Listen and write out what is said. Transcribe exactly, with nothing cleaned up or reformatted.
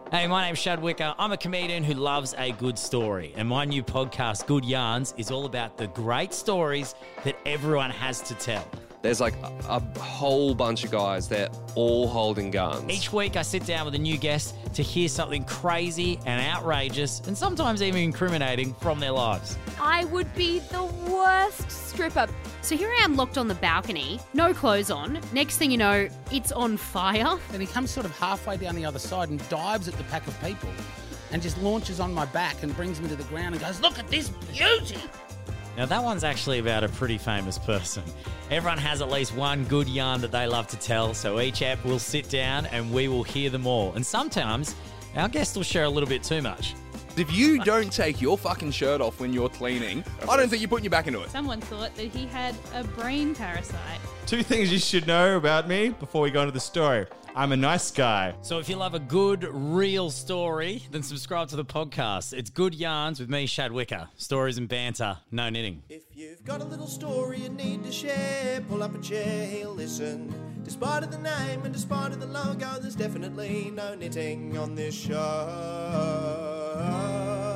Hey, my name's Shad Wicker. I'm a comedian who loves a good story. And my new podcast, Good Yarns, is all about the great stories that everyone has to tell. There's like a, a whole bunch of guys that all holding guns. Each week I sit down with a new guest to hear something crazy and outrageous and sometimes even incriminating from their lives. I would be the worst stripper. So here I am locked on the balcony, no clothes on. Next thing you know, it's on fire. Then he comes sort of halfway down the other side and dives at the pack of people and just launches on my back and brings me to the ground and goes, "Look at this beauty." Now that one's actually about a pretty famous person. Everyone has at least one good yarn that they love to tell, so each app will sit down and we will hear them all. And sometimes our guests will share a little bit too much. If you don't take your fucking shirt off when you're cleaning, I don't think you're putting your back into it. Someone thought that he had a brain parasite. Two things you should know about me before we go into the story. I'm a nice guy. So if you love a good, real story, then subscribe to the podcast. It's Good Yarns with me, Shad Wicker. Stories and banter, no knitting. If you've got a little story you need to share, pull up a chair, he'll listen. Despite of the name and despite of the logo, there's definitely no knitting on this show.